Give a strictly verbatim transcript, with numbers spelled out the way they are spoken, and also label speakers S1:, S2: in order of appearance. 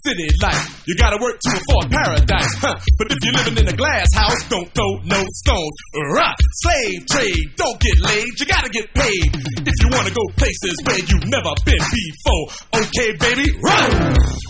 S1: city life. You gotta work to afford paradise, huh? But if you're living in a glass house, don't throw no stones. Rah! Slave trade, don't get laid, you gotta get paid. If you wanna go places where you've never been before, okay, baby, run!